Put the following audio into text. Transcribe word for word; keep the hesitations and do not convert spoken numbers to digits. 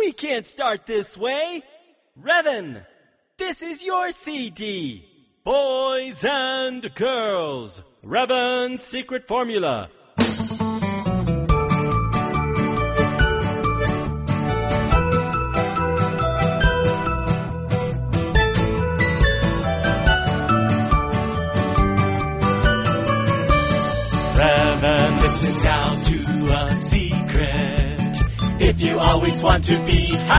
We can't start this way. Revan, this is your C D. Boys and girls, Revan's secret formula. Revan, listen now to a secret. If you always want to be happy,